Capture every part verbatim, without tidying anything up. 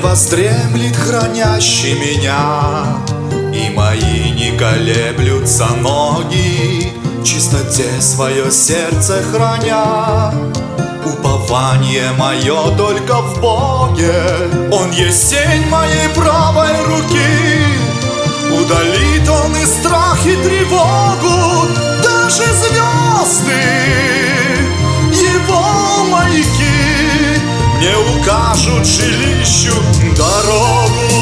воздремлет хранящий меня, и мои не колеблются ноги, в чистоте свое сердце храня. Упование мое только в Боге, Он есть тень моей правой руки. Удалит Он и страх, и тревогу, даже звезды, Его маяки мне укажут жилищу дорогу.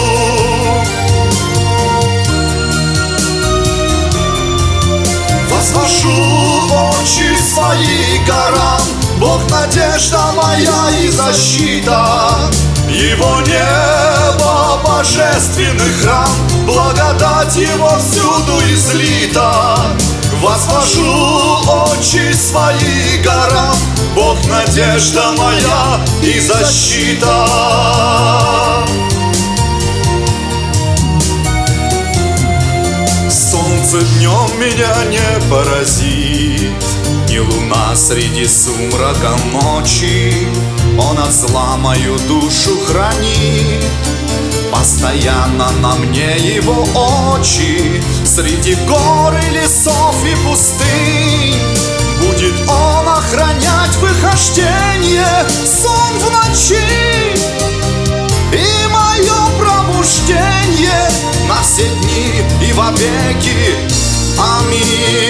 Возвожу очи свои к горам, Бог надежда моя и защита, Его небо божественный храм, благодать Его всюду излита. Возвожу очи свои к горам, Бог надежда моя и защита. Солнце днем меня не поразит, ни луна среди сумрака ночи. Он от зла мою душу хранит, постоянно на мне Его очи. Среди гор и лесов и пустынь будет Он охранять выхождение, сон в ночи и мое пробуждение на все дни и вовеки. Аминь.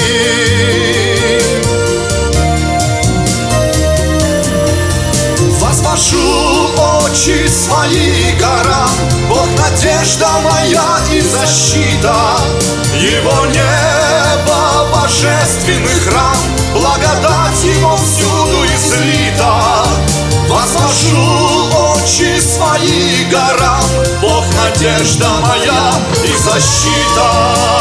Возвожу очи свои к горам, Бог надежда моя и защита, Его небо божественный храм, благодать Его всюду излита. Возвожу очи свои к горам, Бог надежда моя и защита.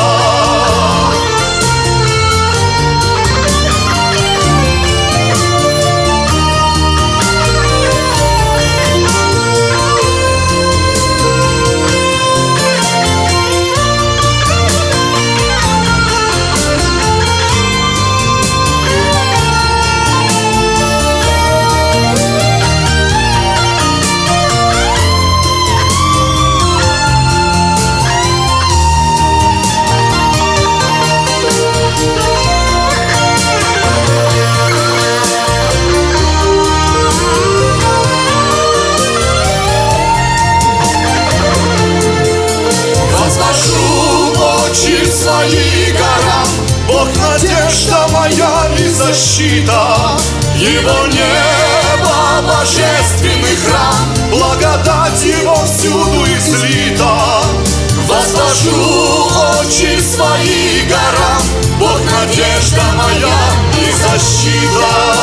Свои горам, Бог надежда моя и защита, Его небо божественный храм, благодать Его всюду излита. Возвожу очи свои к горам, Бог надежда моя и защита.